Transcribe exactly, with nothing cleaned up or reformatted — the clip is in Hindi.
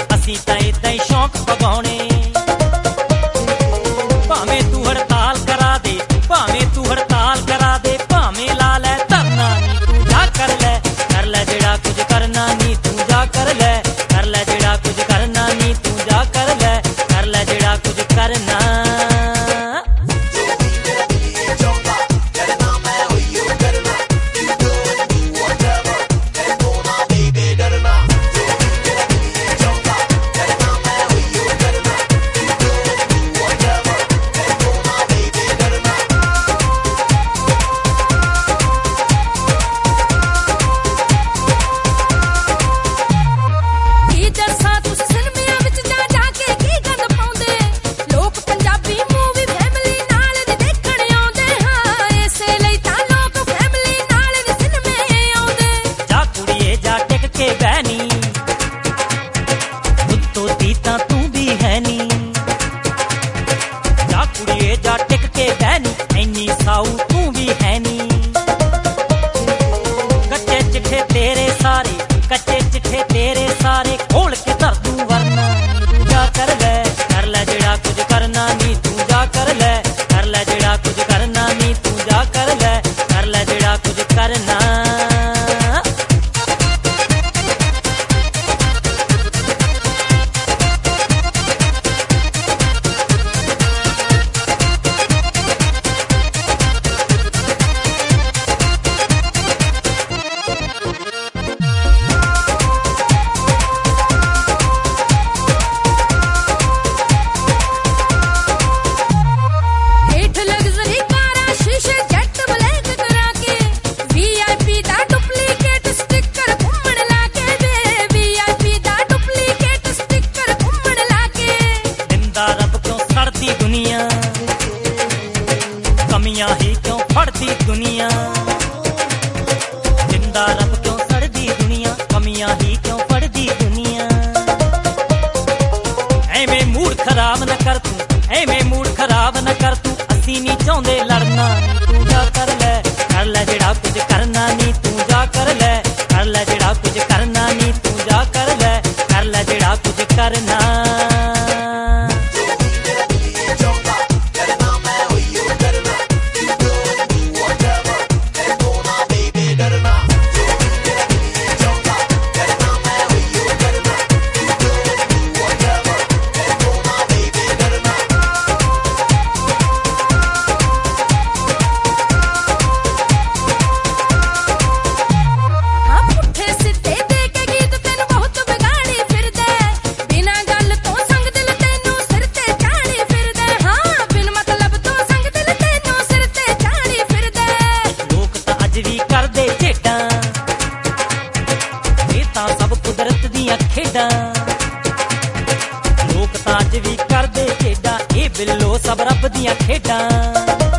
असीं तां इदां ही शौक पगाउणे। भावें तू हड़ताल करा दे, भावें तू हड़ताल करा दे, भावें ला लै धरना नी तू जा कर लै, कर लै जेड़ा कुछ करना नी तू जा कर लै, कर लै जेड़ा कुछ करना नी तू जा कर लै, कर लै जेड़ा कुछ करना। तू भी है नी जा कुड़िए जा टिक के बहनी, इन्नी साऊ तू भी है नी। कच्चे चिट्ठे तेरे सारे, कच्चे चिट्ठे तेरे सारे खोल के धर दूं वरना तू जा कर लै, कर लै जेड़ा कुछ करना नी तू जा कर लै, कर लै जेड़ा कुछ करना नी तू जा कर लै, कर लै जेड़ा कुछ करना। दुनिया कमियां ही क्यों फड़ती दुनिया, जिंदा रब क्यों सड़दी दुनिया, कमियां ही क्यों फड़दी दुनिया। एवें मूड खराब न कर तू, एवें मूड खराब न कर तू, असीं नी चाहुंदे लड़ना तू जा कर लै, कर लै जेड़ा कुछ करना नी तू जा कर लै, कर लै जेड़ा कुछ करना नी तू जा कर लै, कर लै जेड़ा कुछ करना। सब कुदरत दियां खेडां लोक तां अज भी करदे खेडां, ए बिल्लो सब रब दियां खेडां।